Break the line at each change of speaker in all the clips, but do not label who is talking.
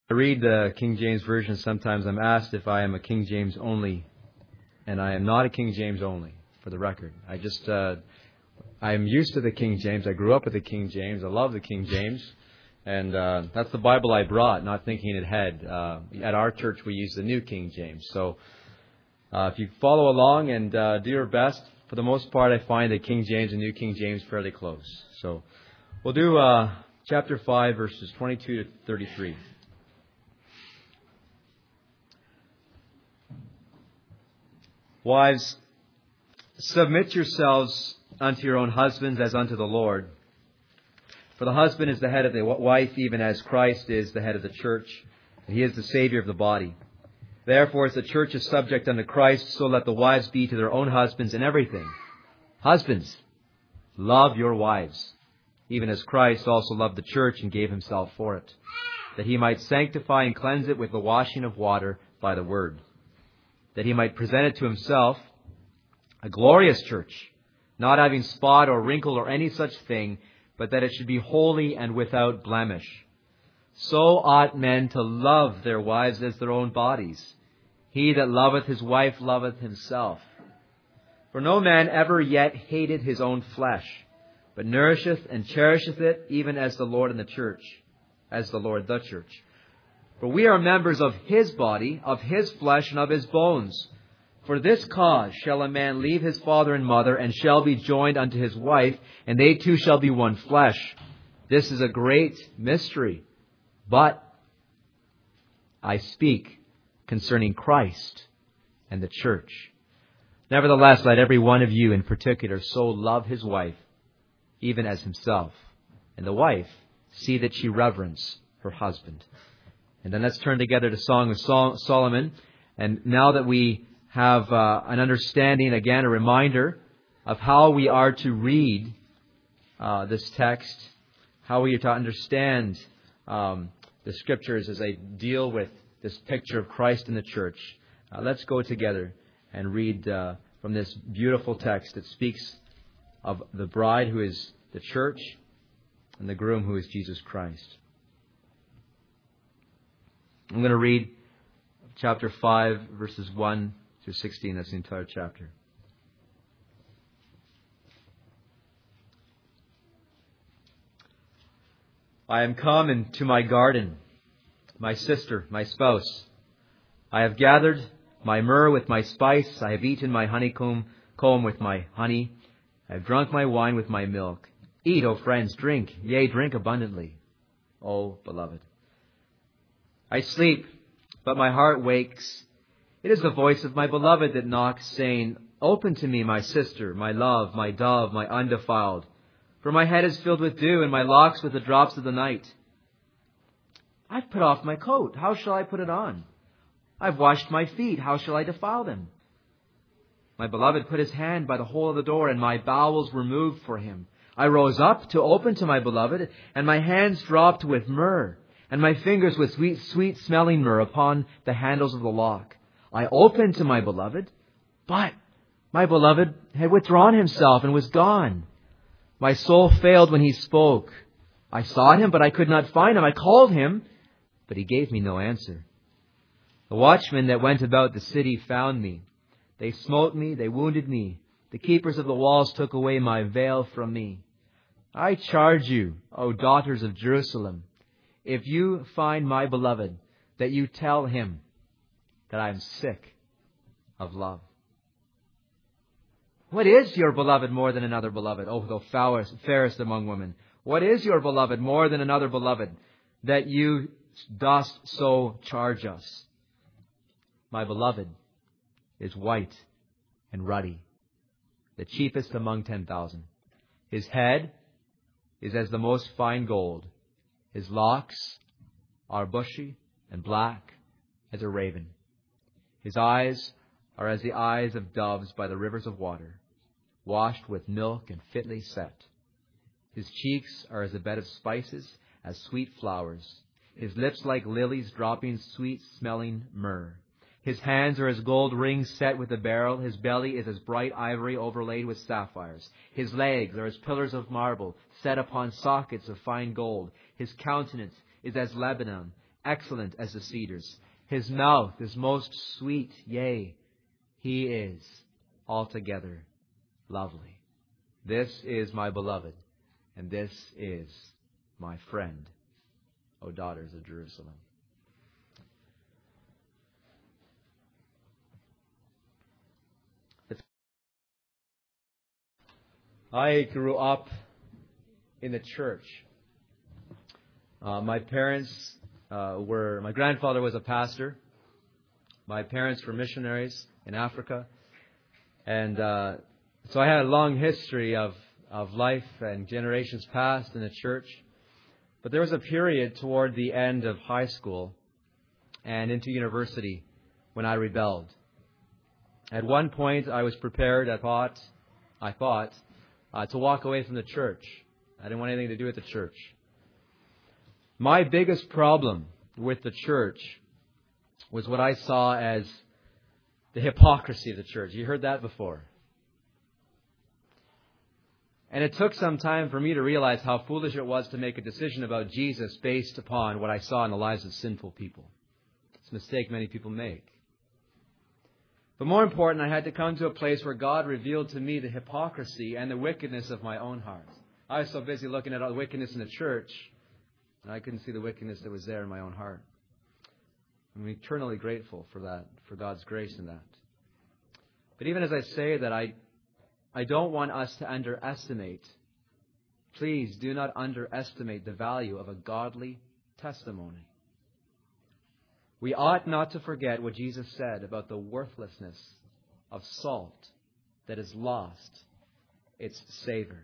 I read the King James Version. Sometimes I'm asked if I am a King James only, and I am not a King James only, for the record. I'm used to the King James. I grew up with the King James. I love the King James, and that's the Bible I brought, not thinking ahead. At our church, we use the New King James. So if you follow along and do your best, for the most part, I find the King James and New King James fairly close. So we'll do chapter 5, verses 22 to 33. Wives, submit yourselves unto your own husbands as unto the Lord. For the husband is the head of the wife, even as Christ is the head of the church, and He is the Savior of the body. Therefore, as the church is subject unto Christ, so let the wives be to their own husbands in everything. Husbands, love your wives, even as Christ also loved the church and gave Himself for it, that He might sanctify and cleanse it with the washing of water by the word, that He might present it to Himself a glorious church, not having spot or wrinkle or any such thing, but that it should be holy and without blemish. So ought men to love their wives as their own bodies. He that loveth his wife loveth himself. For no man ever yet hated his own flesh, but nourisheth and cherisheth it, even as the Lord the church. For we are members of His body, of His flesh, and of His bones. For this cause shall a man leave his father and mother, and shall be joined unto his wife, and they two shall be one flesh. This is a great mystery. But I speak concerning Christ and the church. Nevertheless, let every one of you in particular so love his wife, even as himself, and the wife see that she reverence her husband. And then let's turn together to Song of Solomon. And now that we have an understanding, again, a reminder of how we are to read this text, how we are to understand the Scriptures as they deal with this picture of Christ in the church. Let's go together and read from this beautiful text that speaks of the bride who is the church and the groom who is Jesus Christ. I'm going to read chapter 5, verses 1 through 16. That's the entire chapter. I am come into my garden, my sister, my spouse. I have gathered my myrrh with my spice. I have eaten my honeycomb with my honey. I have drunk my wine with my milk. Eat, O friends, drink, yea, drink abundantly, O beloved. I sleep, but my heart wakes. It is the voice of my beloved that knocks, saying, Open to me, my sister, my love, my dove, my undefiled. For my head is filled with dew, and my locks with the drops of the night. I've put off my coat. How shall I put it on? I've washed my feet. How shall I defile them? My beloved put his hand by the hole of the door, and my bowels were moved for him. I rose up to open to my beloved, and my hands dropped with myrrh, and my fingers with sweet-smelling myrrh upon the handles of the lock. I opened to my beloved, but my beloved had withdrawn himself and was gone. My soul failed when he spoke. I sought him, but I could not find him. I called him, but he gave me no answer. The watchmen that went about the city found me. They smote me, they wounded me. The keepers of the walls took away my veil from me. I charge you, O daughters of Jerusalem, if you find my beloved, that you tell him that I am sick of love. What is your beloved more than another beloved, O thou fairest among women? What is your beloved more than another beloved, that you dost so charge us? My beloved is white and ruddy, the chiefest among 10,000. His head is as the most fine gold. His locks are bushy and black as a raven. His eyes are as the eyes of doves by the rivers of water, washed with milk and fitly set. His cheeks are as a bed of spices, as sweet flowers. His lips like lilies dropping sweet-smelling myrrh. His hands are as gold rings set with a beryl. His belly is as bright ivory overlaid with sapphires. His legs are as pillars of marble set upon sockets of fine gold. His countenance is as Lebanon, excellent as the cedars. His mouth is most sweet, yea, He is altogether lovely. This is my beloved, and this is my friend, O daughters of Jerusalem. I grew up in the church. My grandfather was a pastor. My parents were missionaries in Africa. And so I had a long history of life and generations past in the church. But there was a period toward the end of high school and into university when I rebelled. At one point, I was prepared, I thought, to walk away from the church. I didn't want anything to do with the church. My biggest problem with the church was what I saw as the hypocrisy of the church. You heard that before. And it took some time for me to realize how foolish it was to make a decision about Jesus based upon what I saw in the lives of sinful people. It's a mistake many people make. But more important, I had to come to a place where God revealed to me the hypocrisy and the wickedness of my own heart. I was so busy looking at all the wickedness in the church, and I couldn't see the wickedness that was there in my own heart. I'm eternally grateful for that, for God's grace in that. But even as I say that, I don't want us to underestimate, please do not underestimate the value of a godly testimony. We ought not to forget what Jesus said about the worthlessness of salt that has lost its savor.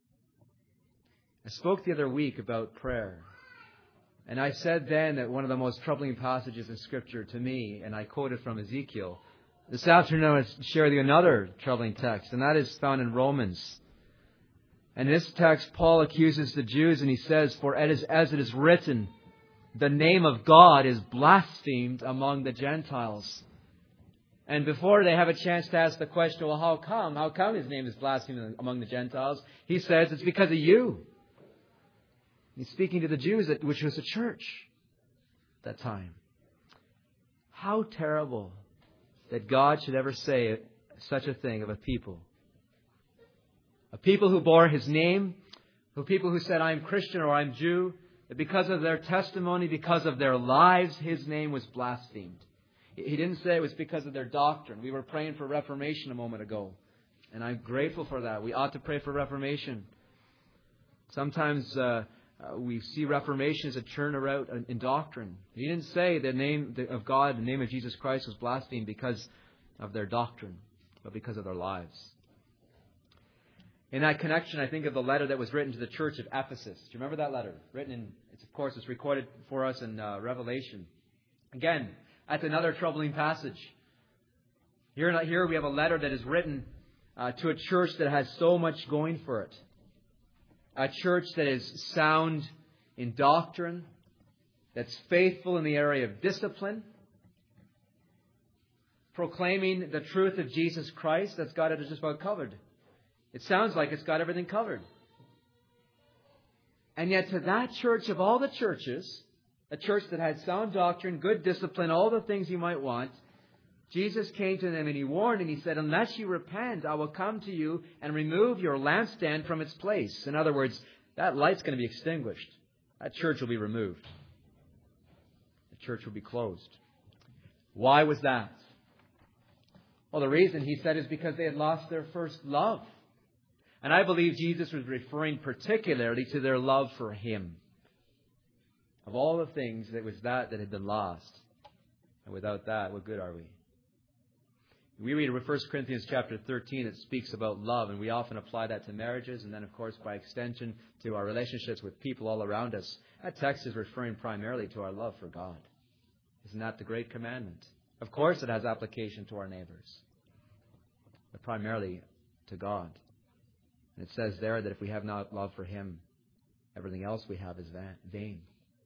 I spoke the other week about prayer. And I said then that one of the most troubling passages in Scripture to me, and I quoted from Ezekiel. This afternoon I want to share with you another troubling text, and that is found in Romans. And in this text, Paul accuses the Jews, and he says, "For as it is written, the name of God is blasphemed among the Gentiles." And before they have a chance to ask the question, well, how come? How come His name is blasphemed among the Gentiles? He says, it's because of you. He's speaking to the Jews, which was a church at that time. How terrible that God should ever say such a thing of a people. A people who bore His name, people who said, I'm Christian or I'm Jew, that because of their testimony, because of their lives, His name was blasphemed. He didn't say it was because of their doctrine. We were praying for Reformation a moment ago, and I'm grateful for that. We ought to pray for Reformation. Sometimes we see Reformation as a turnaround in doctrine. He didn't say the name of God, the name of Jesus Christ was blasphemed because of their doctrine, but because of their lives. In that connection, I think of the letter that was written to the church of Ephesus. Do you remember that letter? It's recorded for us in Revelation. Again, that's another troubling passage. Here we have a letter that is written to a church that has so much going for it. A church that is sound in doctrine, that's faithful in the area of discipline, proclaiming the truth of Jesus Christ. That's got it just about covered. It sounds like it's got everything covered. And yet to that church of all the churches, a church that had sound doctrine, good discipline, all the things you might want, Jesus came to them and He warned and He said, unless you repent, I will come to you and remove your lampstand from its place. In other words, that light's going to be extinguished. That church will be removed. The church will be closed. Why was that? Well, the reason He said is because they had lost their first love. And I believe Jesus was referring particularly to their love for Him. Of all the things, it was that had been lost. And without that, what good are we? We read in 1 Corinthians chapter 13, it speaks about love, and we often apply that to marriages, and then, of course, by extension, to our relationships with people all around us. That text is referring primarily to our love for God. Isn't that the great commandment? Of course, it has application to our neighbors, but primarily to God. And it says there that if we have not love for Him, everything else we have is vain.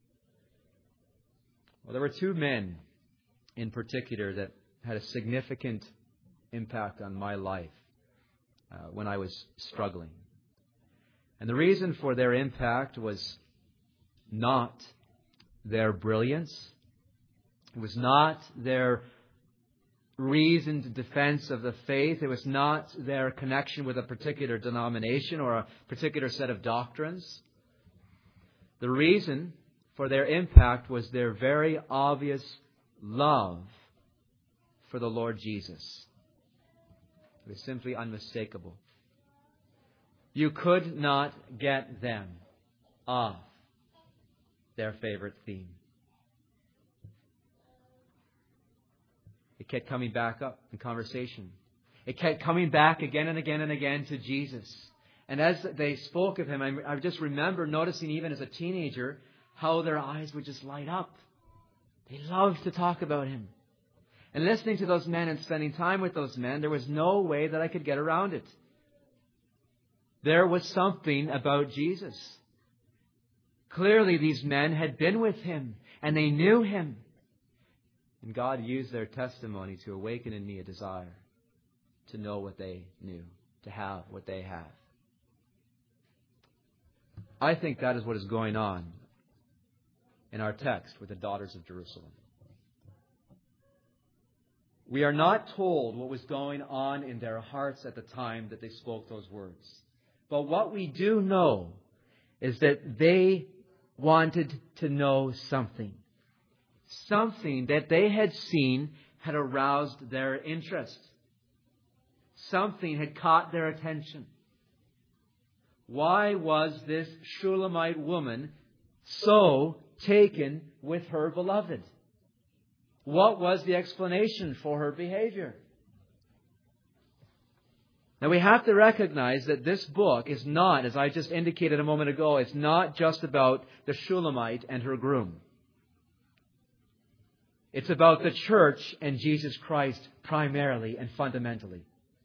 Well, there were two men in particular that had a significant impact on my life when I was struggling. And the reason for their impact was not their brilliance. It was not their reasoned defense of the faith. It was not their connection with a particular denomination or a particular set of doctrines. The reason for their impact was their very obvious love for the Lord Jesus. It was simply unmistakable. You could not get them off their favorite theme. It kept coming back up in conversation. It kept coming back again and again and again to Jesus. And as they spoke of Him, I just remember noticing even as a teenager how their eyes would just light up. They loved to talk about Him. And listening to those men and spending time with those men, there was no way that I could get around it. There was something about Jesus. Clearly these men had been with Him and they knew Him. And God used their testimony to awaken in me a desire to know what they knew, to have what they have. I think that is what is going on in our text with the daughters of Jerusalem. We are not told what was going on in their hearts at the time that they spoke those words. But what we do know is that they wanted to know something. Something that they had seen had aroused their interest. Something had caught their attention. Why was this Shulamite woman so taken with her beloved? What was the explanation for her behavior? Now we have to recognize that this book is not, as I just indicated a moment ago, it's not just about the Shulamite and her groom. It's about the church and Jesus Christ primarily and fundamentally.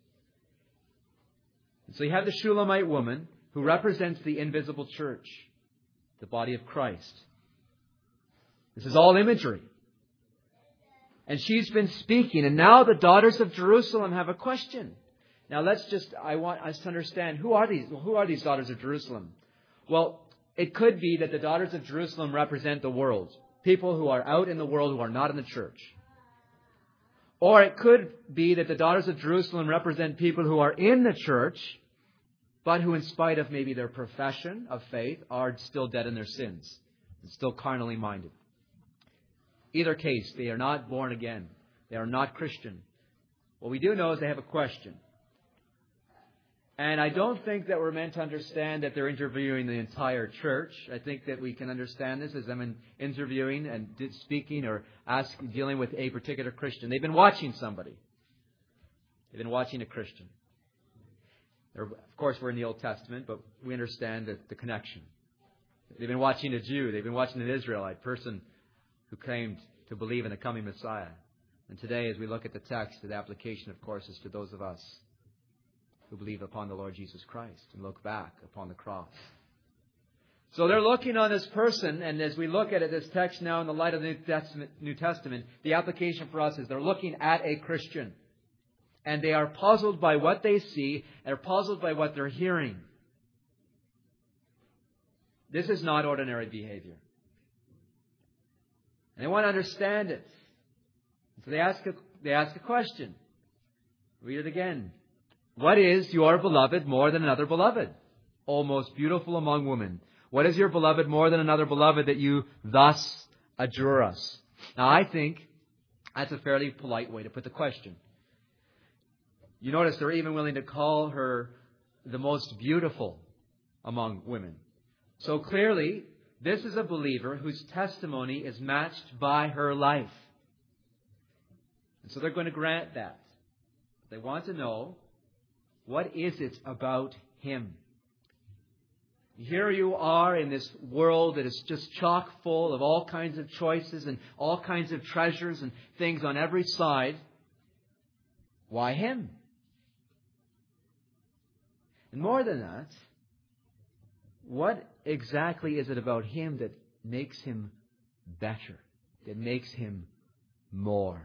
And so you have the Shulamite woman who represents the invisible church, the body of Christ. This is all imagery. And she's been speaking, and now the daughters of Jerusalem have a question. Now I want us to understand, who are these daughters of Jerusalem? Well, it could be that the daughters of Jerusalem represent the world. People who are out in the world who are not in the church. Or it could be that the daughters of Jerusalem represent people who are in the church, but who in spite of maybe their profession of faith are still dead in their sins, and still carnally minded. Either case, they are not born again. They are not Christian. What we do know is they have a question. And I don't think that we're meant to understand that they're interviewing the entire church. I think that we can understand this as them interviewing and speaking or dealing with a particular Christian. They've been watching somebody. They've been watching a Christian. Of course, we're in the Old Testament, but we understand the connection. They've been watching a Jew. They've been watching an Israelite person who claimed to believe in the coming Messiah. And today, as we look at the text, the application, of course, is to those of us who believe upon the Lord Jesus Christ and look back upon the cross. So they're looking on this person, and as we look at this text now in the light of the New Testament, the application for us is they're looking at a Christian. And they are puzzled by what they see, they're puzzled by what they're hearing. This is not ordinary behavior. And they want to understand it. So they ask a question. Read it again. What is your beloved more than another beloved? O most beautiful among women. What is your beloved more than another beloved that you thus adjure us? Now I think that's a fairly polite way to put the question. You notice they're even willing to call her the most beautiful among women. So clearly, this is a believer whose testimony is matched by her life. And so they're going to grant that. They want to know, what is it about him? Here you are in this world that is just chock full of all kinds of choices and all kinds of treasures and things on every side. Why him? And more than that, what exactly is it about him that makes him better, that makes him more?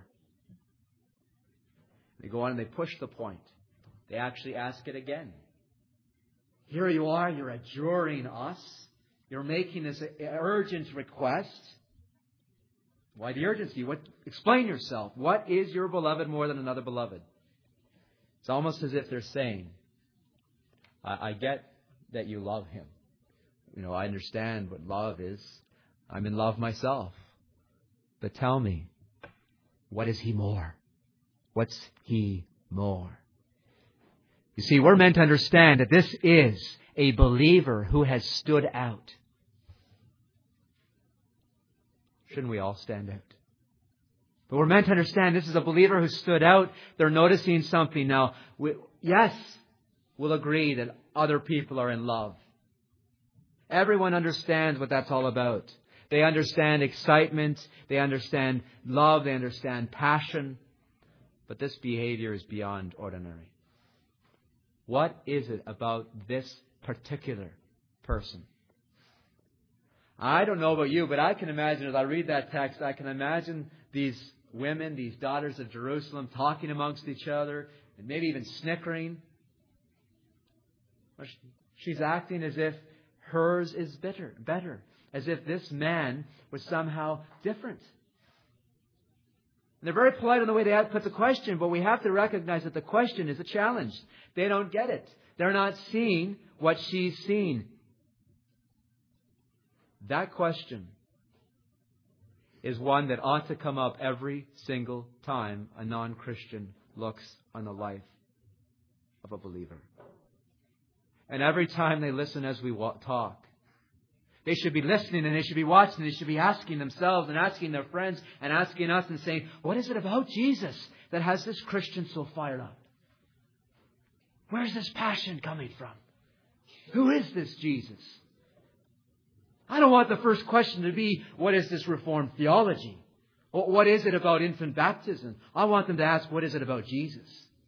They go on and they push the point. They actually ask it again. Here you are, you're adjuring us. You're making this urgent request. Why the urgency? Explain yourself. What is your beloved more than another beloved? It's almost as if they're saying, I get that you love him. I understand what love is. I'm in love myself. But tell me, what is he more? What's he more? You see, we're meant to understand that this is a believer who has stood out. Shouldn't we all stand out? But we're meant to understand this is a believer who stood out. They're noticing something now. Yes, we'll agree that other people are in love. Everyone understands what that's all about. They understand excitement. They understand love. They understand passion. But this behavior is beyond ordinary. What is it about this particular person? I don't know about you, but I can imagine, as I read that text, I can imagine these women, these daughters of Jerusalem, talking amongst each other and maybe even snickering. She's acting as if hers is better, as if this man was somehow different. And they're very polite in the way they put the question, but we have to recognize that the question is a challenge. They don't get it. They're not seeing what she's seen. That question is one that ought to come up every single time a non-Christian looks on the life of a believer. And every time they listen as we talk. They should be listening and they should be watching. They should be asking themselves and asking their friends and asking us and saying, what is it about Jesus that has this Christian so fired up? Where's this passion coming from? Who is this Jesus? I don't want the first question to be, what is this Reformed theology? What is it about infant baptism? I want them to ask, what is it about Jesus?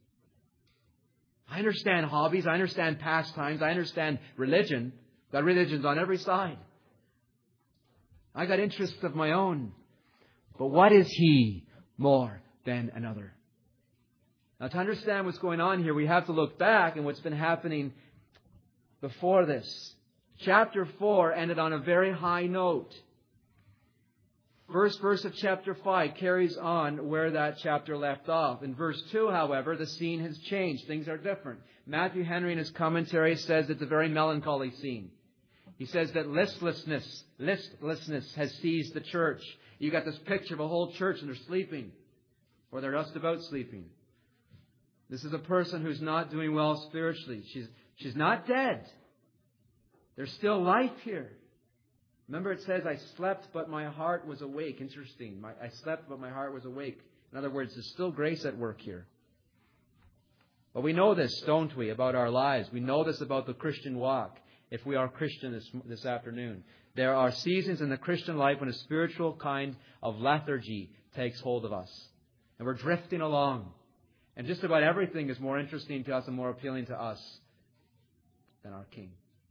I understand hobbies. I understand pastimes. I understand religion. Got religions on every side. I got interests of my own. But what is he more than another? Now, to understand what's going on here, we have to look back and what's been happening before this. Chapter 4 ended on a very high note. First verse of chapter 5 carries on where that chapter left off. In verse 2, however, the scene has changed. Things are different. Matthew Henry in his commentary says it's a very melancholy scene. He says that listlessness has seized the church. You got this picture of a whole church and they're sleeping. Or they're just about sleeping. This is a person who's not doing well spiritually. She's not dead. There's still life here. Remember it says, I slept, but my heart was awake. Interesting. I slept, but my heart was awake. In other words, there's still grace at work here. But we know this, don't we, about our lives. We know this about the Christian walk, if we are Christian this afternoon. There are seasons in the Christian life when a spiritual kind of lethargy takes hold of us. And we're drifting along. And just about everything is more interesting to us and more appealing to us than our King.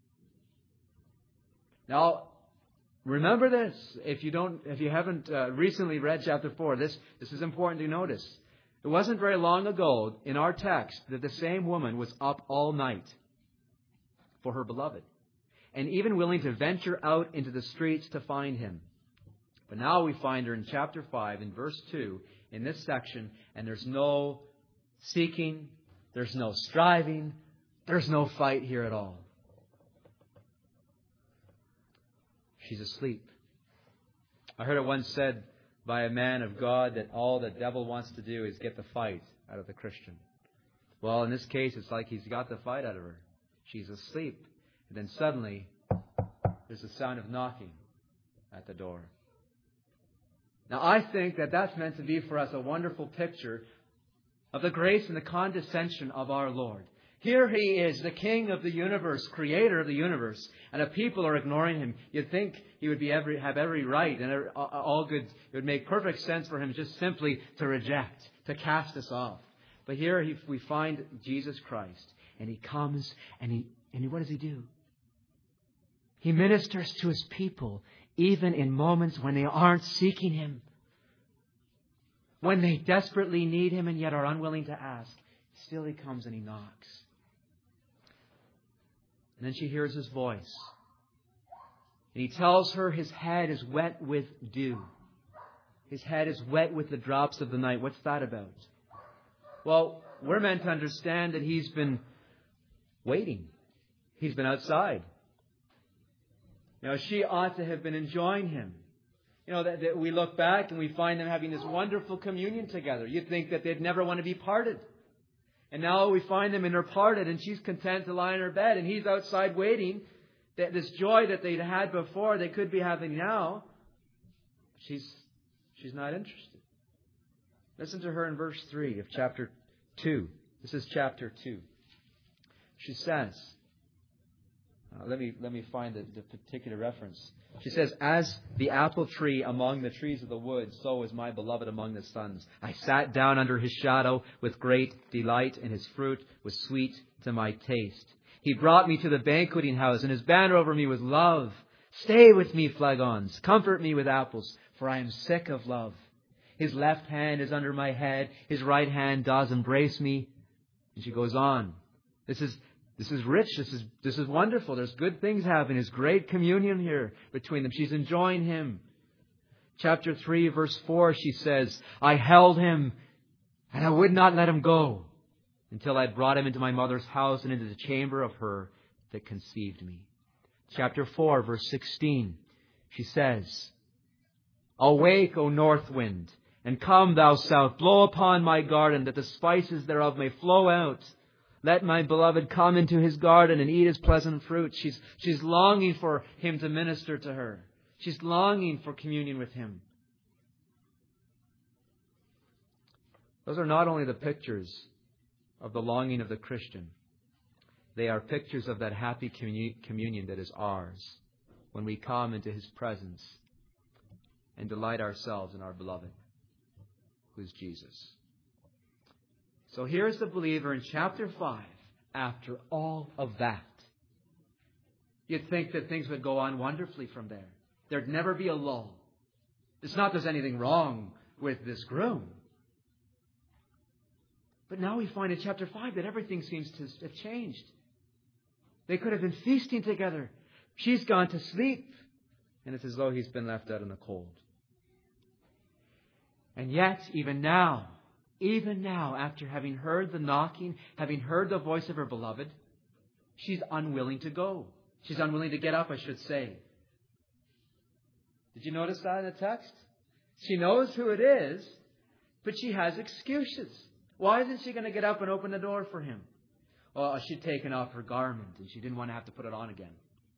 Now, remember this. If you haven't recently read chapter 4, this is important to notice. It wasn't very long ago in our text that the same woman was up all night for her beloved, and even willing to venture out into the streets to find him. But now we find her in chapter 5, in verse 2, in this section, and there's no seeking, there's no striving, there's no fight here at all. She's asleep. I heard it once said by a man of God that all the devil wants to do is get the fight out of the Christian. Well, in this case, it's like he's got the fight out of her. She's asleep. And then suddenly, there's a sound of knocking at the door. Now, I think that that's meant to be for us a wonderful picture of the grace and the condescension of our Lord. Here he is, the King of the universe, creator of the universe, and if people are ignoring him, you'd think he would have every right and all good. It would make perfect sense for him just simply to reject, to cast us off. But here we find Jesus Christ, and he comes, and what does he do? He ministers to his people, even in moments when they aren't seeking him, when they desperately need him and yet are unwilling to ask. Still he comes and he knocks. And then she hears his voice. And he tells her his head is wet with dew. His head is wet with the drops of the night. What's that about? Well, we're meant to understand that he's been waiting. He's been outside. She ought to have been enjoying him. That we look back and we find them having this wonderful communion together. You'd think that they'd never want to be parted. And now we find them and they're parted, and she's content to lie in her bed, and he's outside waiting. That this joy that they'd had before, they could be having now. She's not interested. Listen to her in verse 3 of chapter 2. This is chapter 2. She says, let me find the particular reference. She says, "As the apple tree among the trees of the wood, so is my beloved among the sons. I sat down under his shadow with great delight, and his fruit was sweet to my taste. He brought me to the banqueting house, and his banner over me was love. Stay with me, flagons. Comfort me with apples, for I am sick of love. His left hand is under my head. His right hand does embrace me." And she goes on. This is rich. This is wonderful. There's good things happening. There's great communion here between them. She's enjoying him. Chapter 3, verse 4, she says, "I held him, and I would not let him go, until I brought him into my mother's house and into the chamber of her that conceived me." Chapter 4, verse 16, she says, "Awake, O north wind, and come, thou south. Blow upon my garden, that the spices thereof may flow out. Let my beloved come into his garden and eat his pleasant fruit." She's longing for him to minister to her. She's longing for communion with him. Those are not only the pictures of the longing of the Christian. They are pictures of that happy communion that is ours when we come into his presence and delight ourselves in our beloved, who is Jesus. So here's the believer in chapter 5 after all of that. You'd think that things would go on wonderfully from there. There'd never be a lull. It's not there's anything wrong with this groom. But now we find in chapter 5 that everything seems to have changed. They could have been feasting together. She's gone to sleep. And it's as though he's been left out in the cold. And yet, even now, after having heard the knocking, having heard the voice of her beloved, she's unwilling to go. She's unwilling to get up, I should say. Did you notice that in the text? She knows who it is, but she has excuses. Why isn't she going to get up and open the door for him? Well, she'd taken off her garment and she didn't want to have to put it on again.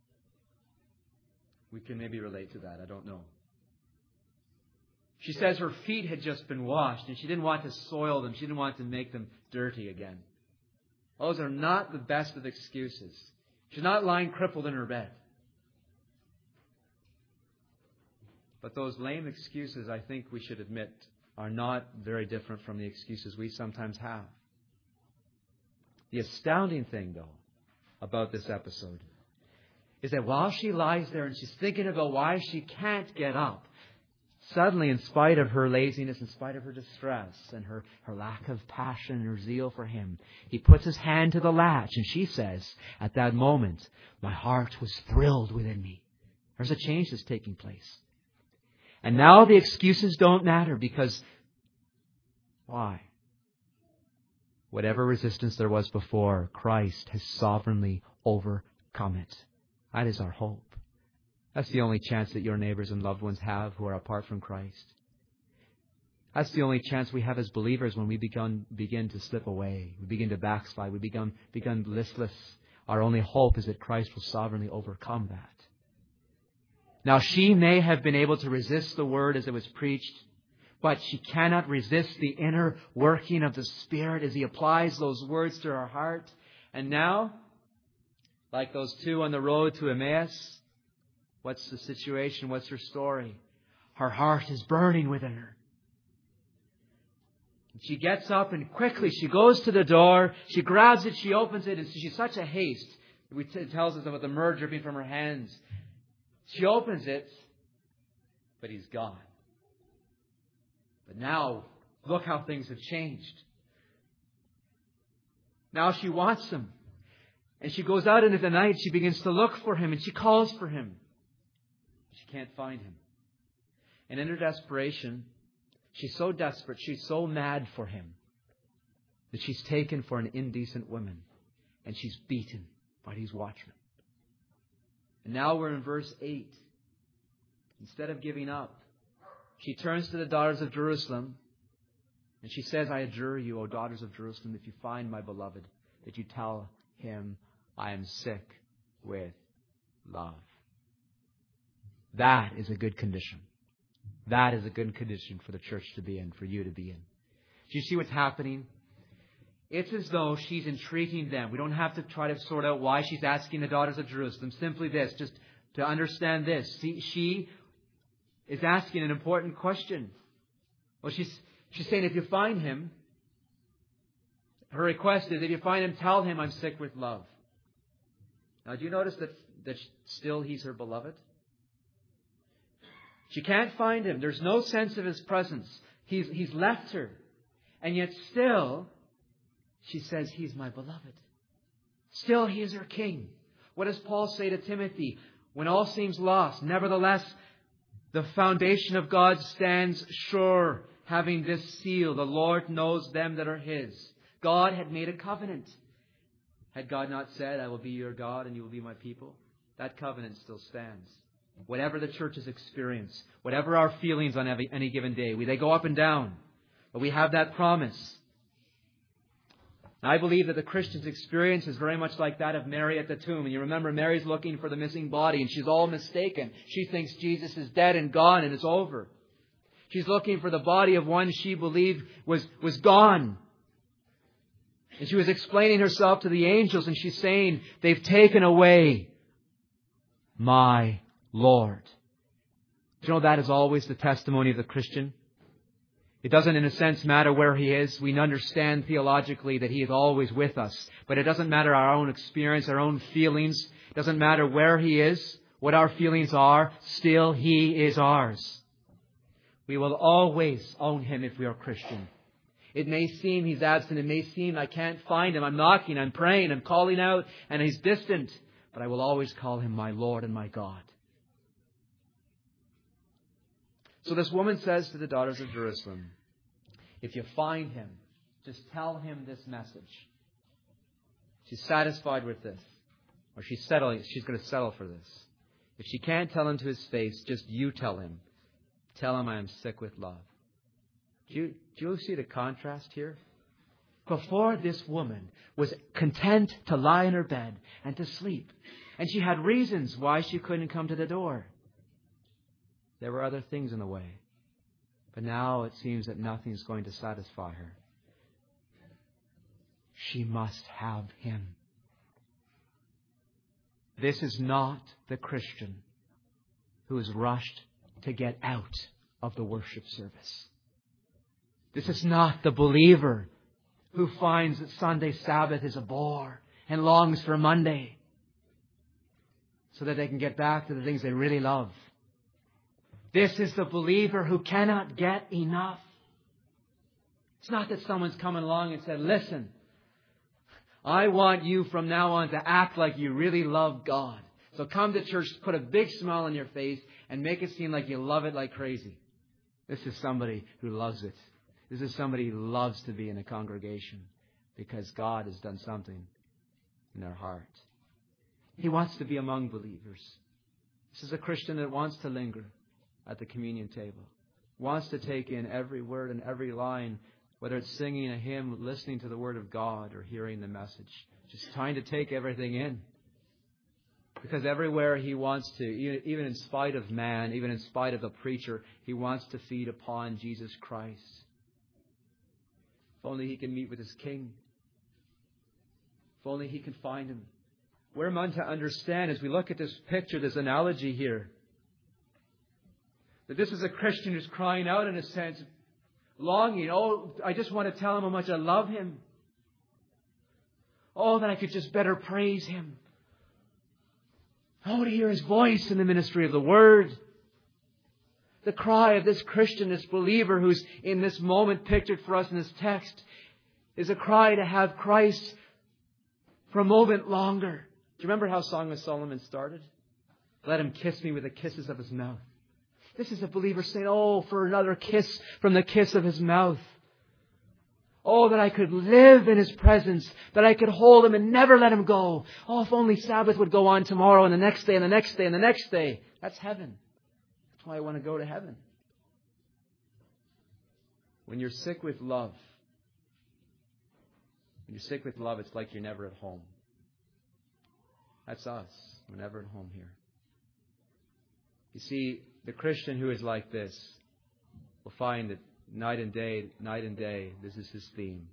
We can maybe relate to that. I don't know. She says her feet had just been washed and she didn't want to soil them. She didn't want to make them dirty again. Those are not the best of excuses. She's not lying crippled in her bed. But those lame excuses, I think we should admit, are not very different from the excuses we sometimes have. The astounding thing, though, about this episode is that while she lies there and she's thinking about why she can't get up, suddenly, in spite of her laziness, in spite of her distress and her lack of passion and her zeal for him, he puts his hand to the latch and she says, at that moment, my heart was thrilled within me. There's a change that's taking place. And now the excuses don't matter because, why? Whatever resistance there was before, Christ has sovereignly overcome it. That is our hope. That's the only chance that your neighbors and loved ones have who are apart from Christ. That's the only chance we have as believers when we begin to slip away. We begin to backslide. We become listless. Our only hope is that Christ will sovereignly overcome that. Now, she may have been able to resist the word as it was preached, but she cannot resist the inner working of the Spirit as He applies those words to her heart. And now, like those two on the road to Emmaus, what's the situation? What's her story? Her heart is burning within her. She gets up and quickly she goes to the door. She grabs it. She opens it. And she's such a haste. It tells us about the myrrh dripping from her hands. She opens it, but he's gone. But now, look how things have changed. Now she wants him. And she goes out into the night. She begins to look for him and she calls for him. She can't find him. And in her desperation, She's so desperate, she's so mad for him, that she's taken for an indecent woman, and she's beaten by these watchmen. And now we're in verse 8. Instead of giving up, she turns to the daughters of Jerusalem, and she says, I adjure you, O daughters of Jerusalem, if you find my beloved, that you tell him, I am sick with love. That is a good condition. That is a good condition for the church to be in, for you to be in. Do you see what's happening? It's as though she's entreating them. We don't have to try to sort out why she's asking the daughters of Jerusalem. Simply this, just to understand this. See, she is asking an important question. Well, she's saying, if you find him, her request is, if you find him, tell him I'm sick with love. Now, do you notice that still he's her beloved? She can't find him. There's no sense of his presence. He's left her. And yet still, she says, he's my beloved. Still, he is her king. What does Paul say to Timothy? When all seems lost, nevertheless, the foundation of God stands sure, having this seal, the Lord knows them that are his. God had made a covenant. Had God not said, I will be your God and you will be my people? That covenant still stands. Whatever the church has experienced, whatever our feelings on any given day, they go up and down. But we have that promise. And I believe that the Christian's experience is very much like that of Mary at the tomb. And you remember Mary's looking for the missing body and she's all mistaken. She thinks Jesus is dead and gone and it's over. She's looking for the body of one she believed was gone. And she was explaining herself to the angels and she's saying, they've taken away my Lord. Do you know that is always the testimony of the Christian? It doesn't, in a sense, matter where he is. We understand theologically that he is always with us. But it doesn't matter our own experience, our own feelings. It doesn't matter where he is, what our feelings are. Still, he is ours. We will always own him if we are Christian. It may seem he's absent. It may seem I can't find him. I'm knocking, I'm praying, I'm calling out, and he's distant. But I will always call him my Lord and my God. So this woman says to the daughters of Jerusalem, if you find him, just tell him this message. She's satisfied with this. Or she's going to settle for this. If she can't tell him to his face, just you tell him. Tell him I am sick with love. Do you see the contrast here? Before, this woman was content to lie in her bed and to sleep. And she had reasons why she couldn't come to the door. There were other things in the way. But now it seems that nothing's going to satisfy her. She must have him. This is not the Christian who is rushed to get out of the worship service. This is not the believer who finds that Sunday Sabbath is a bore and longs for Monday so that they can get back to the things they really love. This is the believer who cannot get enough. It's not that someone's coming along and said, listen, I want you from now on to act like you really love God. So come to church, put a big smile on your face, and make it seem like you love it like crazy. This is somebody who loves it. This is somebody who loves to be in a congregation because God has done something in their heart. He wants to be among believers. This is a Christian that wants to linger at the communion table, wants to take in every word and every line, whether it's singing a hymn, listening to the Word of God, or hearing the message. Just trying to take everything in. Because everywhere he wants to, even in spite of man, even in spite of the preacher, he wants to feed upon Jesus Christ. If only he can meet with his King. If only he can find him. We're meant to understand as we look at this picture, this analogy here, that this is a Christian who's crying out in a sense, longing. Oh, I just want to tell him how much I love him. Oh, that I could just better praise him. Oh, to hear his voice in the ministry of the Word. The cry of this Christian, this believer who's in this moment pictured for us in this text, is a cry to have Christ for a moment longer. Do you remember how Song of Solomon started? Let him kiss me with the kisses of his mouth.
This is a believer saying, oh, for another kiss from the kiss of His mouth. Oh, that I could live in His presence, that I could hold Him and never let Him go. Oh, if only Sabbath would go on tomorrow and the next day and the next day and the next day. That's heaven. That's why I want to go to heaven. When you're sick with love, it's like you're never at home. That's us. We're never at home here. You see, the Christian who is like this will find that night and day, this is his theme.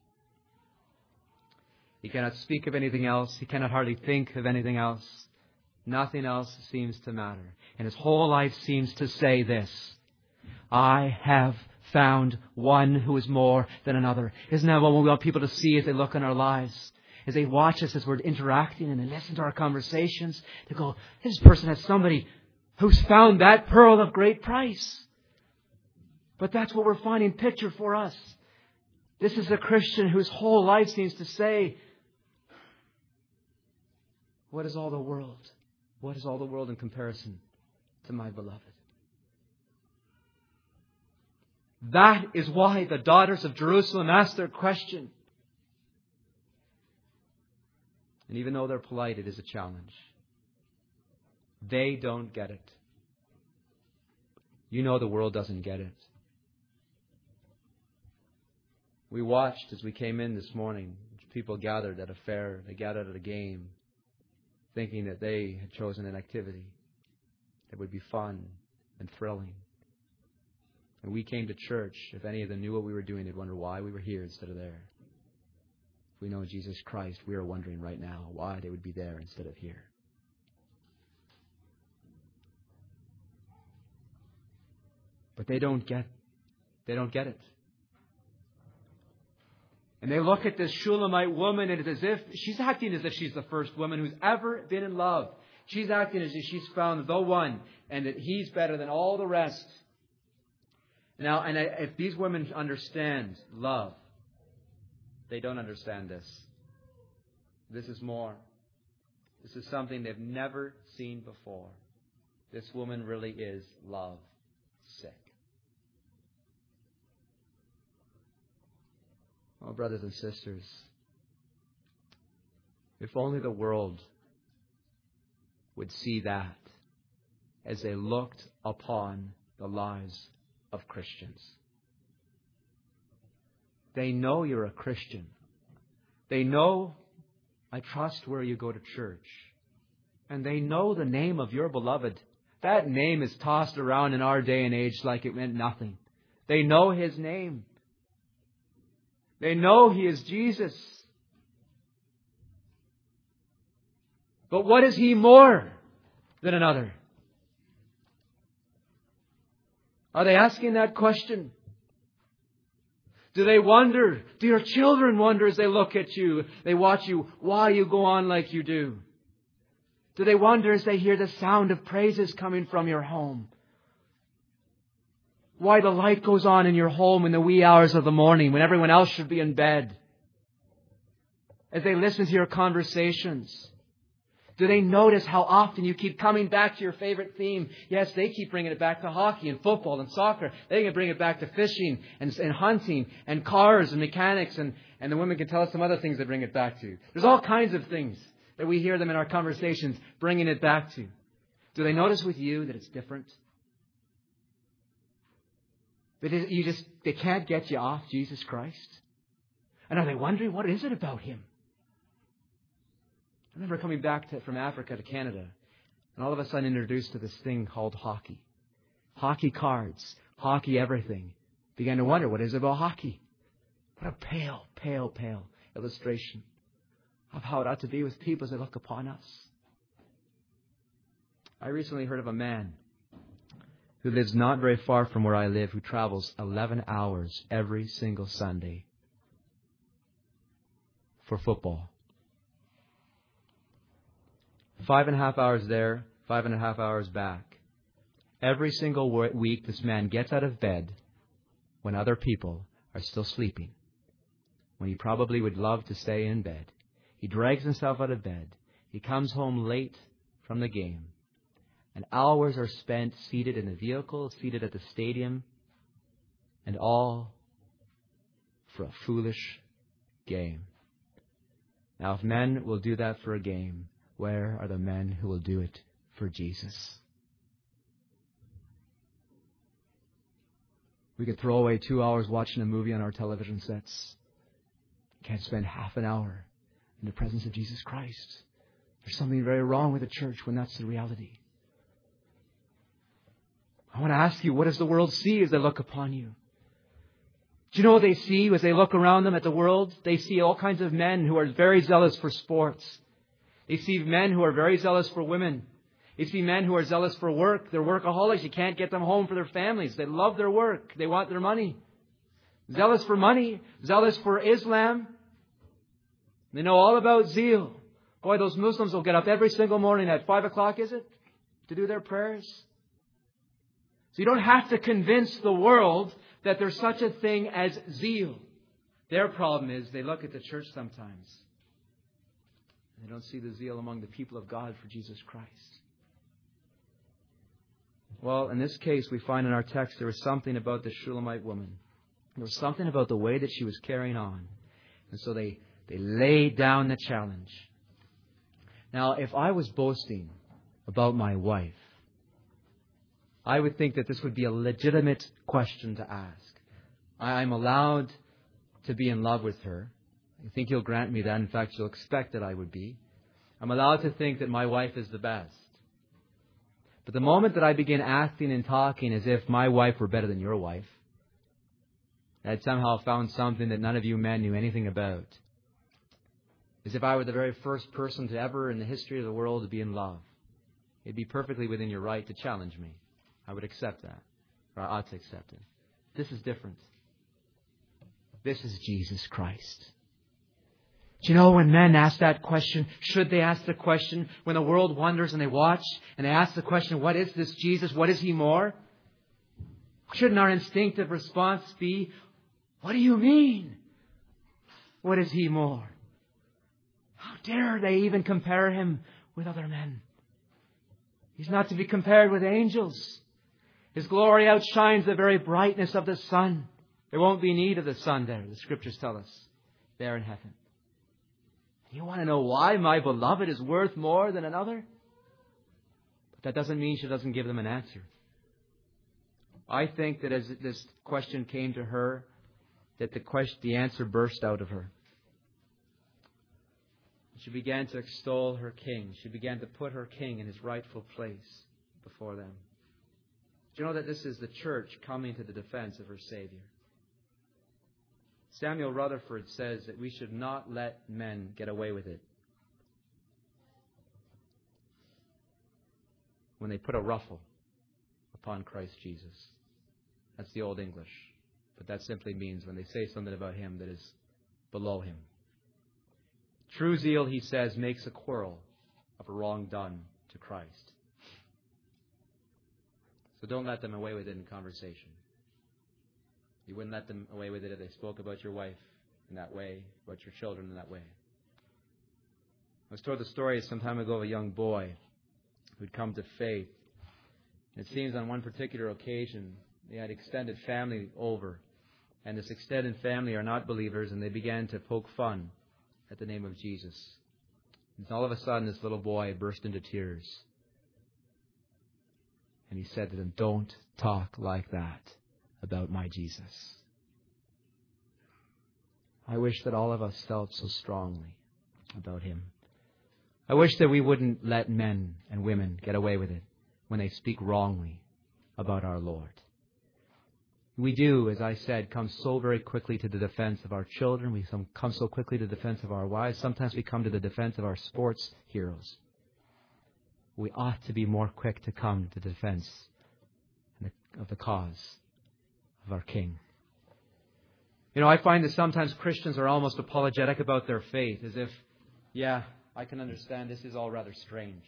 He cannot speak of anything else. He cannot hardly think of anything else. Nothing else seems to matter. And his whole life seems to say this: I have found one who is more than another. Isn't that what we want people to see as they look in our lives? As they watch us as we're interacting and they listen to our conversations, they go, this person has somebody who's found that pearl of great price. But that's what we're finding pictured for us. This is a Christian whose whole life seems to say, what is all the world? What is all the world in comparison to my beloved? That is why the daughters of Jerusalem asked their question. And even though they're polite, it is a challenge. They don't get it. You know the world doesn't get it. We watched as we came in this morning, people gathered at a fair, they gathered at a game, thinking that they had chosen an activity that would be fun and thrilling. And we came to church. If any of them knew what we were doing, they'd wonder why we were here instead of there. If we know Jesus Christ, we are wondering right now why they would be there instead of here. But they don't get it. And they look at this Shulamite woman, and it's as if she's acting as if she's the first woman who's ever been in love. She's acting as if she's found the one, and that he's better than all the rest. Now, if these women understand love, they don't understand this. This is more. This is something they've never seen before. This woman really is love sick. Oh, brothers and sisters, if only the world would see that as they looked upon the lives of Christians. They know you're a Christian. They know, I trust, where you go to church. And they know the name of your beloved. That name is tossed around in our day and age like it meant nothing. They know His name. They know He is Jesus. But what is He more than another? Are they asking that question? Do they wonder? Do your children wonder as they look at you, they watch you, why you go on like you do? Do they wonder as they hear the sound of praises coming from your home? Why the light goes on in your home in the wee hours of the morning when everyone else should be in bed? As they listen to your conversations, do they notice how often you keep coming back to your favorite theme? Yes, they keep bringing it back to hockey and football and soccer. They can bring it back to fishing and hunting and cars and mechanics. And the women can tell us some other things they bring it back to. There's all kinds of things that we hear them in our conversations bringing it back to. Do they notice with you that it's different? That they can't get you off Jesus Christ? And are they wondering, what is it about Him? I remember coming back from Africa to Canada, and all of a sudden introduced to this thing called hockey. Hockey cards, hockey everything. Began to wonder, what is it about hockey? What a pale, pale, pale illustration of how it ought to be with people as they look upon us. I recently heard of a man who lives not very far from where I live, who travels 11 hours every single Sunday for football. 5.5 hours there, 5.5 hours back. Every single week, this man gets out of bed when other people are still sleeping, when he probably would love to stay in bed. He drags himself out of bed. He comes home late from the game. And hours are spent seated in a vehicle, seated at the stadium, and all for a foolish game. Now, if men will do that for a game, where are the men who will do it for Jesus? We could throw away 2 hours watching a movie on our television sets. Can't spend half an hour in the presence of Jesus Christ. There's something very wrong with the church when that's the reality. I want to ask you, what does the world see as they look upon you? Do you know what they see as they look around them at the world? They see all kinds of men who are very zealous for sports. They see men who are very zealous for women. They see men who are zealous for work. They're workaholics. You can't get them home for their families. They love their work. They want their money. Zealous for money. Zealous for Islam. They know all about zeal. Boy, those Muslims will get up every single morning at 5 o'clock, is it? To do their prayers. So you don't have to convince the world that there's such a thing as zeal. Their problem is they look at the church sometimes and they don't see the zeal among the people of God for Jesus Christ. Well, in this case, we find in our text there was something about the Shulamite woman. There was something about the way that she was carrying on. And so they laid down the challenge. Now, if I was boasting about my wife, I would think that this would be a legitimate question to ask. I'm allowed to be in love with her. I think you'll grant me that. In fact, you'll expect that I would be. I'm allowed to think that my wife is the best. But the moment that I begin acting and talking as if my wife were better than your wife, I'd somehow found something that none of you men knew anything about. As if I were the very first person to ever in the history of the world to be in love. It'd be perfectly within your right to challenge me. I would accept that. Or I ought to accept it. This is different. This is Jesus Christ. Do you know when men ask that question, should they ask the question, when the world wonders and they watch and they ask the question, what is this Jesus? What is He more? Shouldn't our instinctive response be, what do you mean? What is He more? How dare they even compare Him with other men? He's not to be compared with angels. His glory outshines the very brightness of the sun. There won't be need of the sun there, the Scriptures tell us, there in heaven. You want to know why my beloved is worth more than another? But that doesn't mean she doesn't give them an answer. I think that as this question came to her, that the answer burst out of her. She began to extol her king. She began to put her king in his rightful place before them. Do you know that this is the church coming to the defense of her Savior? Samuel Rutherford says that we should not let men get away with it when they put a ruffle upon Christ Jesus. That's the Old English. But that simply means when they say something about Him that is below Him. True zeal, he says, makes a quarrel of a wrong done to Christ. So don't let them away with it in conversation. You wouldn't let them away with it if they spoke about your wife in that way, about your children in that way. I was told the story some time ago of a young boy who'd come to faith. And it seems on one particular occasion, they had extended family over. And this extended family are not believers, and they began to poke fun at the name of Jesus. And all of a sudden, this little boy burst into tears. And he said to them, "Don't talk like that about my Jesus." I wish that all of us felt so strongly about Him. I wish that we wouldn't let men and women get away with it when they speak wrongly about our Lord. We do, as I said, come so very quickly to the defense of our children. We come so quickly to the defense of our wives. Sometimes we come to the defense of our sports heroes. We ought to be more quick to come to the defense of the cause of our King. You know, I find that sometimes Christians are almost apologetic about their faith, as if, yeah, I can understand this is all rather strange.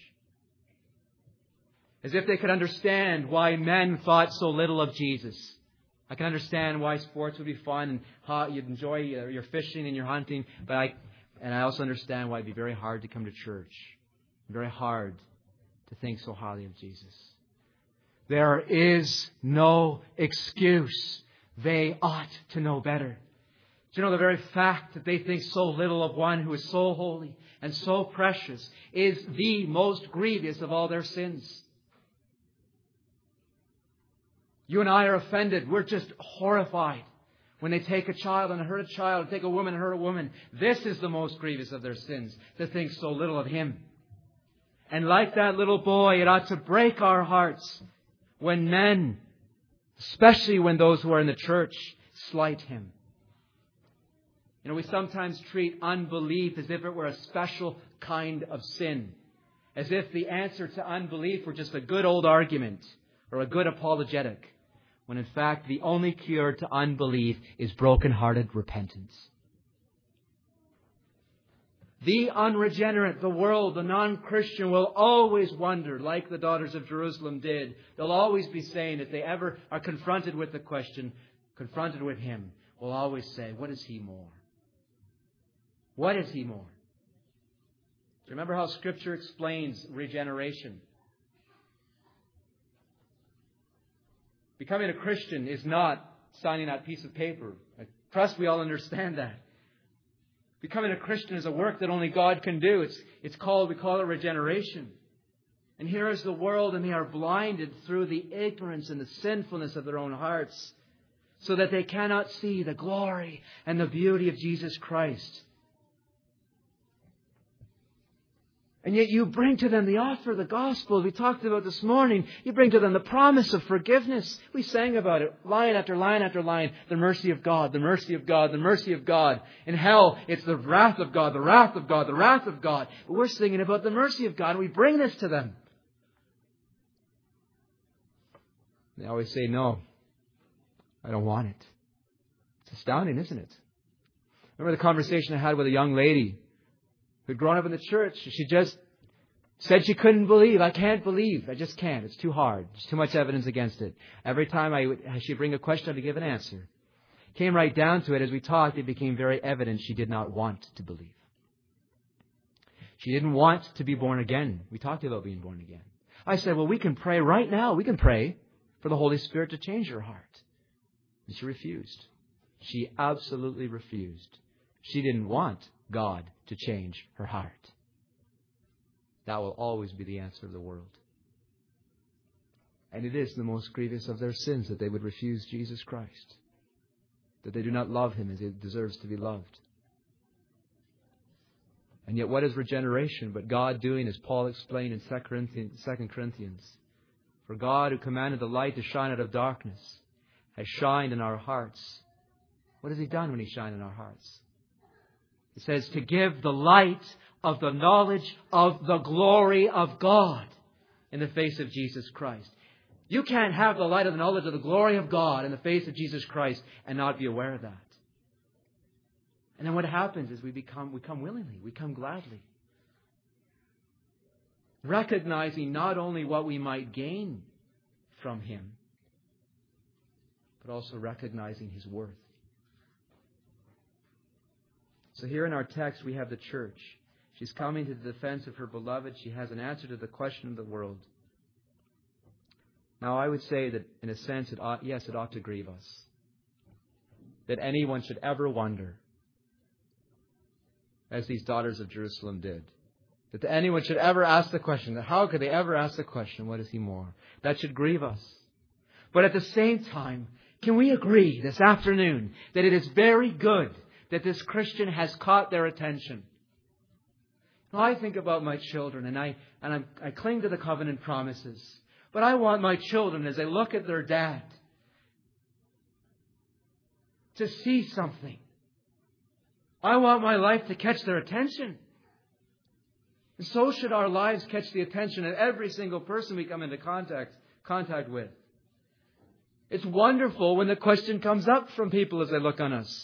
As if they could understand why men thought so little of Jesus. I can understand why sports would be fun and how you'd enjoy your fishing and your hunting, but I also understand why it'd be very hard to come to church. Very hard to think so highly of Jesus. There is no excuse. They ought to know better. Do you know the very fact that they think so little of one who is so holy and so precious is the most grievous of all their sins? You and I are offended. We're just horrified when they take a child and hurt a child, take a woman and hurt a woman. This is the most grievous of their sins, to think so little of Him. And like that little boy, it ought to break our hearts when men, especially when those who are in the church, slight Him. You know, we sometimes treat unbelief as if it were a special kind of sin. As if the answer to unbelief were just a good old argument or a good apologetic. When in fact the only cure to unbelief is broken-hearted repentance. The unregenerate, the world, the non-Christian will always wonder, like the daughters of Jerusalem did. They'll always be saying, if they ever are confronted with the question, confronted with Him, will always say, what is He more? What is He more? Do you remember how Scripture explains regeneration? Becoming a Christian is not signing that piece of paper. I trust we all understand that. Becoming a Christian is a work that only God can do. We call it regeneration. And here is the world, and they are blinded through the ignorance and the sinfulness of their own hearts, so that they cannot see the glory and the beauty of Jesus Christ. And yet you bring to them the offer of the gospel we talked about this morning. You bring to them the promise of forgiveness. We sang about it, line after line after line. The mercy of God, the mercy of God, the mercy of God. In hell, it's the wrath of God, the wrath of God, the wrath of God. But we're singing about the mercy of God, and we bring this to them. They always say, no, I don't want it. It's astounding, isn't it? Remember the conversation I had with a young lady who'd grown up in the church. She just said she couldn't believe. I can't believe. I just can't. It's too hard. There's too much evidence against it. Every time she'd bring a question, I'd give an answer. Came right down to it. As we talked, it became very evident she did not want to believe. She didn't want to be born again. We talked about being born again. I said, well, we can pray right now. We can pray for the Holy Spirit to change her heart. And she refused. She absolutely refused. She didn't want God to change her heart. That will always be the answer of the world. And it is the most grievous of their sins that they would refuse Jesus Christ. That they do not love Him as He deserves to be loved. And yet what is regeneration but God doing, as Paul explained in 2 Corinthians, for God who commanded the light to shine out of darkness has shined in our hearts. What has He done when He shined in our hearts? It says to give the light of the knowledge of the glory of God in the face of Jesus Christ. You can't have the light of the knowledge of the glory of God in the face of Jesus Christ and not be aware of that. And then what happens is we come willingly, we come gladly. Recognizing not only what we might gain from Him, but also recognizing His worth. So here in our text we have the church. She's coming to the defense of her beloved. She has an answer to the question of the world. Now I would say that in a sense, it ought to grieve us. That anyone should ever wonder, as these daughters of Jerusalem did. That anyone should ever ask the question, that how could they ever ask the question, what is He more? That should grieve us. But at the same time, can we agree this afternoon that it is very good that this Christian has caught their attention? Now, I think about my children and I cling to the covenant promises. But I want my children, as they look at their dad, to see something. I want my life to catch their attention. And so should our lives catch the attention of every single person we come into contact with. It's wonderful when the question comes up from people as they look on us.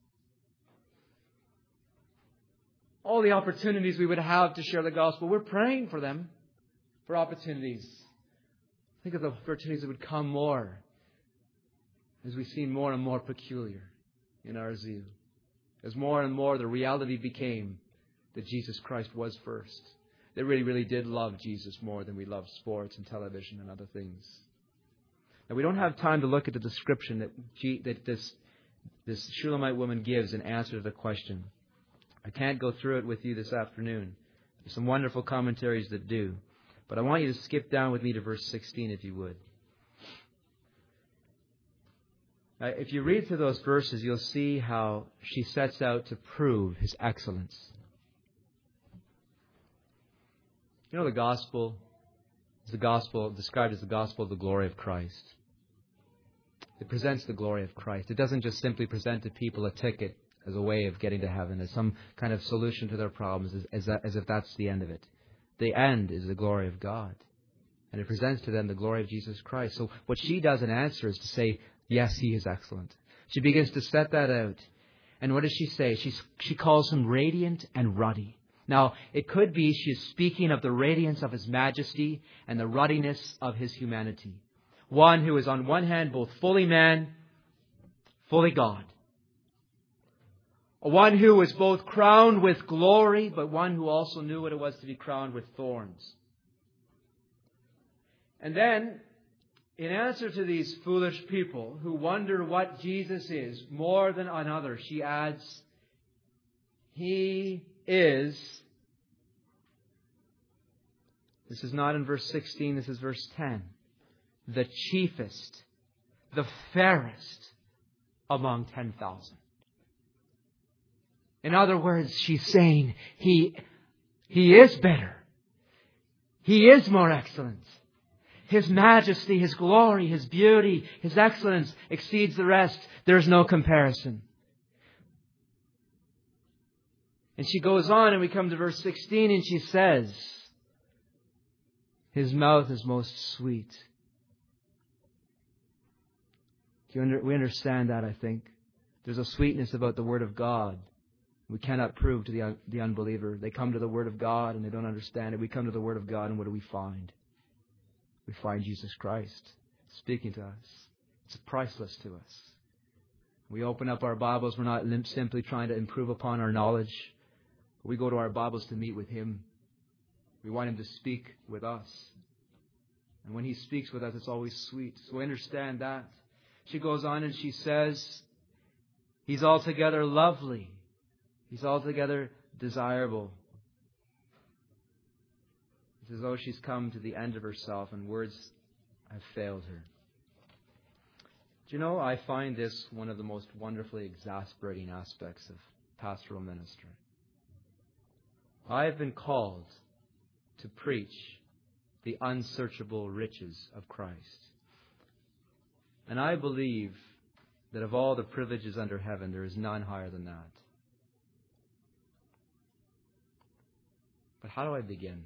All the opportunities we would have to share the gospel, we're praying for them, for opportunities. Think of the opportunities that would come more as we seem more and more peculiar in our zeal. As more and more the reality became that Jesus Christ was first. that really, really did love Jesus more than we love sports and television and other things. Now, we don't have time to look at the description that this Shulamite woman gives in answer to the question. I can't go through it with you this afternoon. There's some wonderful commentaries that do. But I want you to skip down with me to verse 16, if you would. If you read through those verses, you'll see how she sets out to prove His excellence. You know, the gospel is the gospel described as the gospel of the glory of Christ. It presents the glory of Christ. It doesn't just simply present to people a ticket as a way of getting to heaven, as some kind of solution to their problems, as if that's the end of it. The end is the glory of God. And it presents to them the glory of Jesus Christ. So what she does in answer is to say, yes, He is excellent. She begins to set that out. And what does she say? She calls Him radiant and ruddy. Now, it could be she is speaking of the radiance of His majesty and the ruddiness of His humanity. One who is on one hand both fully man, fully God. One who was both crowned with glory, but one who also knew what it was to be crowned with thorns. And then, in answer to these foolish people who wonder what Jesus is more than another, she adds, He is. This is not in verse 16, this is verse 10. The chiefest, the fairest among 10,000. In other words, she's saying He is better. He is more excellent. His majesty, His glory, His beauty, His excellence exceeds the rest. There's no comparison. And she goes on, and we come to verse 16, and she says, His mouth is most sweet. We understand that, I think. There's a sweetness about the Word of God we cannot prove to the unbeliever. They come to the Word of God and they don't understand it. We come to the Word of God, and what do we find? We find Jesus Christ speaking to us. It's priceless to us. We open up our Bibles. We're not simply trying to improve upon our knowledge. We go to our Bibles to meet with Him. We want Him to speak with us. And when He speaks with us, it's always sweet. So we understand that. She goes on and she says, He's altogether lovely. He's altogether desirable. It's as though she's come to the end of herself and words have failed her. Do you know, I find this one of the most wonderfully exasperating aspects of pastoral ministry. I have been called to preach the unsearchable riches of Christ. And I believe that of all the privileges under heaven, there is none higher than that. But how do I begin?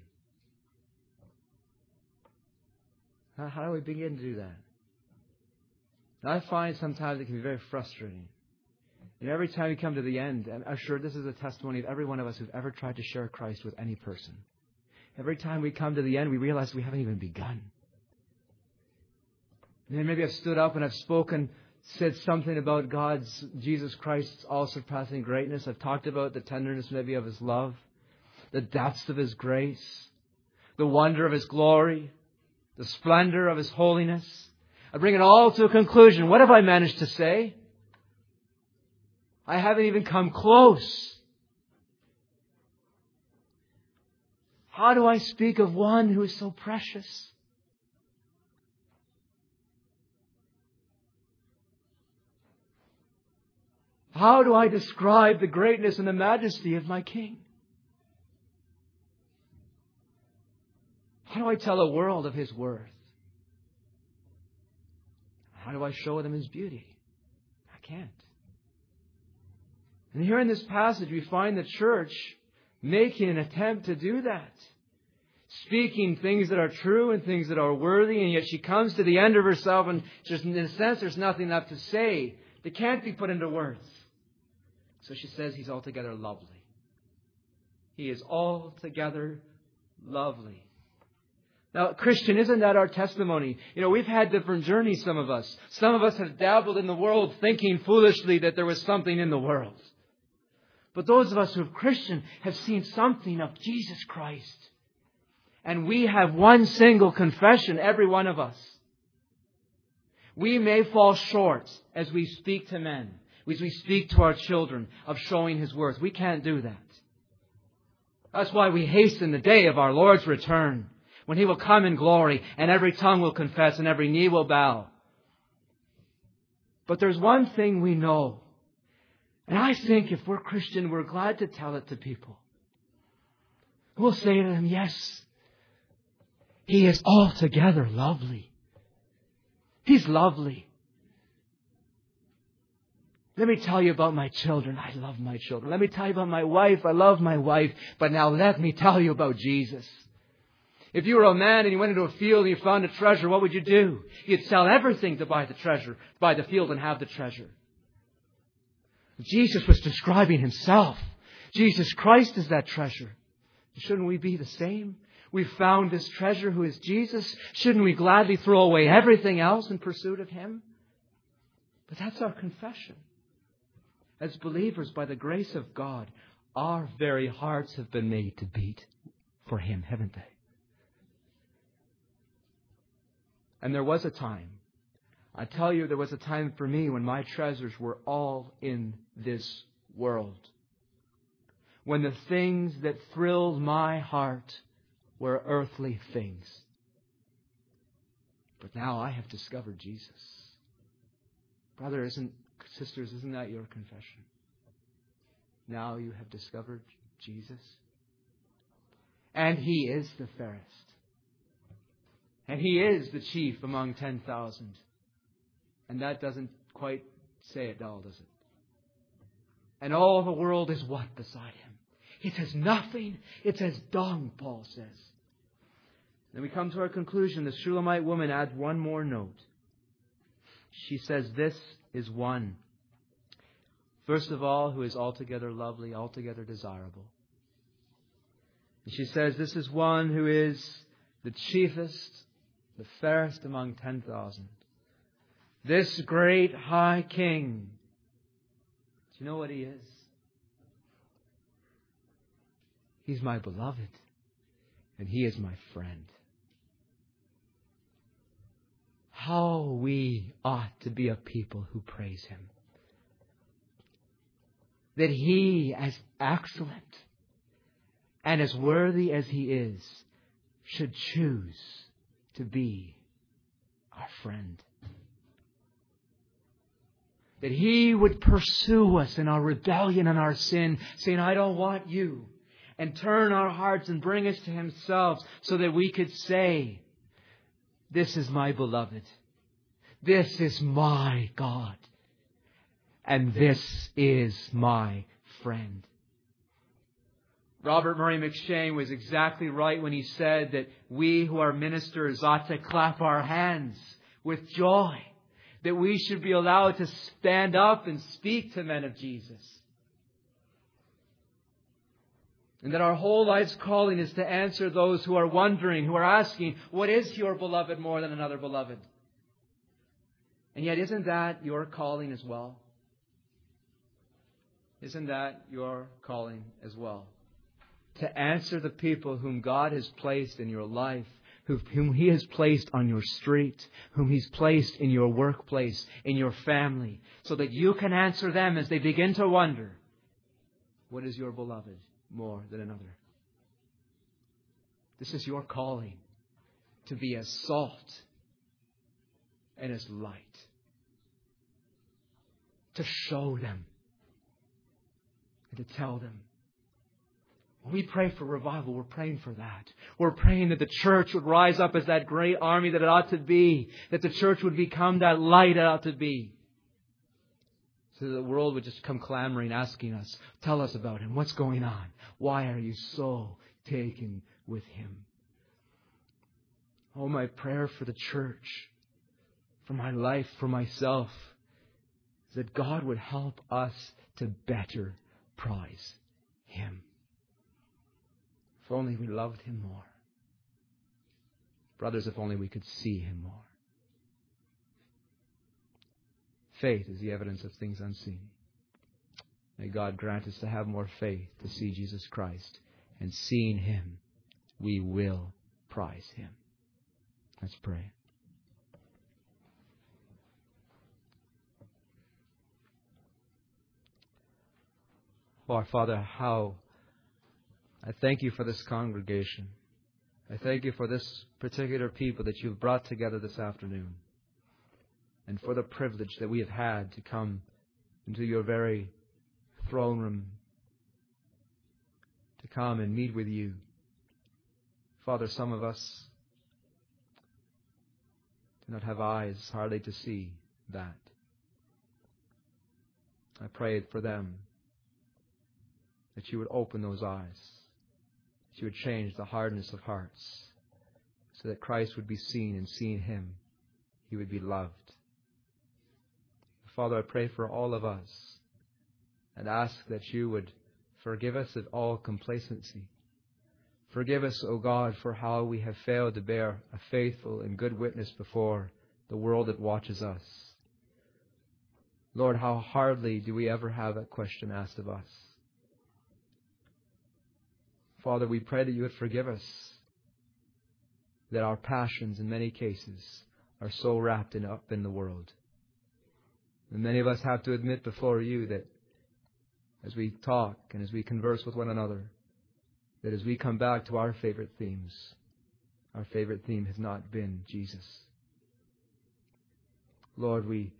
How do we begin to do that? And I find sometimes it can be very frustrating. And every time we come to the end, and I'm sure this is a testimony of every one of us who've ever tried to share Christ with any person. Every time we come to the end, we realize we haven't even begun. And then maybe I've stood up and I've spoken, said something about Jesus Christ's all-surpassing greatness. I've talked about the tenderness maybe of His love, the depths of His grace, the wonder of His glory, the splendor of His holiness. I bring it all to a conclusion. What have I managed to say? I haven't even come close. How do I speak of one who is so precious? How do I describe the greatness and the majesty of my King? How do I tell the world of His worth? How do I show them His beauty? I can't. And here in this passage, we find the church making an attempt to do that. Speaking things that are true and things that are worthy, and yet she comes to the end of herself, and just in a sense, there's nothing left to say. They can't be put into words. So she says He's altogether lovely. He is altogether lovely. Now, Christian, isn't that our testimony? You know, we've had different journeys, some of us. Some of us have dabbled in the world thinking foolishly that there was something in the world. But those of us who are Christian have seen something of Jesus Christ. And we have one single confession, every one of us. We may fall short as we speak to men, as we speak to our children, of showing His worth. We can't do that. That's why we hasten the day of our Lord's return, when He will come in glory, and every tongue will confess, and every knee will bow. But there's one thing we know. And I think if we're Christian, we're glad to tell it to people. We'll say to them, yes, He is altogether lovely. He's lovely. Let me tell you about my children. I love my children. Let me tell you about my wife. I love my wife. But now let me tell you about Jesus. If you were a man and you went into a field and you found a treasure, what would you do? You'd sell everything to buy the treasure, buy the field and have the treasure. Jesus was describing Himself. Jesus Christ is that treasure. Shouldn't we be the same? We've found this treasure who is Jesus. Shouldn't we gladly throw away everything else in pursuit of Him? But that's our confession. As believers, by the grace of God, our very hearts have been made to beat for Him, haven't they? And there was a time, I tell you, there was a time for me when my treasures were all in this world. When the things that thrilled my heart were earthly things. But now I have discovered Jesus. Sisters, isn't that your confession? Now you have discovered Jesus. And He is the fairest. And He is the chief among 10,000. And that doesn't quite say it all, does it? And all the world is what beside Him? It's as nothing. It's as dung, Paul says. Then we come to our conclusion. The Shulamite woman adds one more note. She says, this is one. First of all, who is altogether lovely, altogether desirable. And she says, this is one who is the chiefest, the fairest among 10,000. This great high King. Do you know what He is? He's my beloved. And He is my friend. How we ought to be a people who praise Him. That He, as excellent and as worthy as He is, should choose to be our friend. That He would pursue us in our rebellion and our sin, saying, I don't want you. And turn our hearts and bring us to Himself so that we could say, this is my beloved. This is my God. And this is my friend. Robert Murray McCheyne was exactly right when he said that we who are ministers ought to clap our hands with joy. That we should be allowed to stand up and speak to men of Jesus. And that our whole life's calling is to answer those who are wondering, who are asking, what is your beloved more than another beloved? And yet, isn't that your calling as well? Isn't that your calling as well? To answer the people whom God has placed in your life, whom He has placed on your street, whom He's placed in your workplace, in your family, so that you can answer them as they begin to wonder, what is your beloved more than another? This is your calling, to be as salt and as light. To show them and to tell them. When we pray for revival, we're praying for that. We're praying that the church would rise up as that great army that it ought to be. That the church would become that light it ought to be. So that the world would just come clamoring, asking us, tell us about Him. What's going on? Why are you so taken with Him? Oh, my prayer for the church, for my life, for myself, is that God would help us to better prize Him. If only we loved Him more. Brothers, if only we could see Him more. Faith is the evidence of things unseen. May God grant us to have more faith to see Jesus Christ. And seeing Him, we will prize Him. Let's pray. Oh, our Father, how I thank You for this congregation. I thank You for this particular people that You've brought together this afternoon, and for the privilege that we have had to come into Your very throne room, to come and meet with You. Father, some of us do not have eyes hardly to see that. I prayed for them that You would open those eyes, that You would change the hardness of hearts, so that Christ would be seen, and seeing Him, He would be loved. Father, I pray for all of us and ask that You would forgive us of all complacency. Forgive us, O God, for how we have failed to bear a faithful and good witness before the world that watches us. Lord, how hardly do we ever have a question asked of us. Father, we pray that You would forgive us, that our passions in many cases are so wrapped up in the world. And many of us have to admit before You that as we talk and as we converse with one another, that as we come back to our favorite themes, our favorite theme has not been Jesus. Lord, we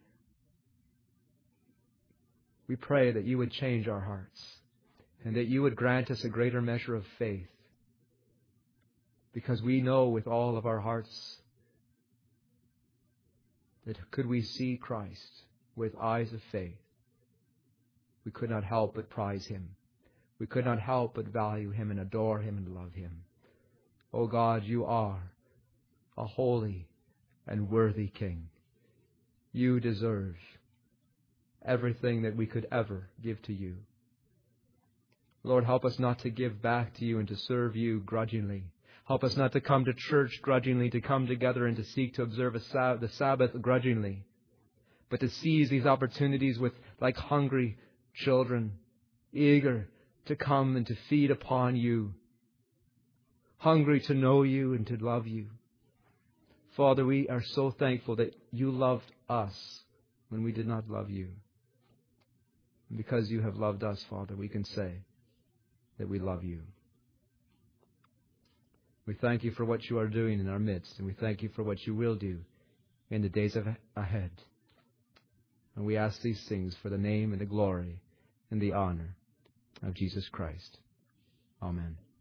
pray that You would change our hearts, and that You would grant us a greater measure of faith, because we know with all of our hearts that could we see Christ with eyes of faith, we could not help but prize Him. We could not help but value Him and adore Him and love Him. O God, You are a holy and worthy King. You deserve everything that we could ever give to You. Lord, help us not to give back to You and to serve You grudgingly. Help us not to come to church grudgingly, to come together and to seek to observe the Sabbath grudgingly, but to seize these opportunities with like hungry children, eager to come and to feed upon You, hungry to know You and to love You. Father, we are so thankful that You loved us when we did not love You. And because You have loved us, Father, we can say that we love You. We thank You for what You are doing in our midst, and we thank You for what You will do in the days ahead. And we ask these things for the name and the glory and the honor of Jesus Christ. Amen.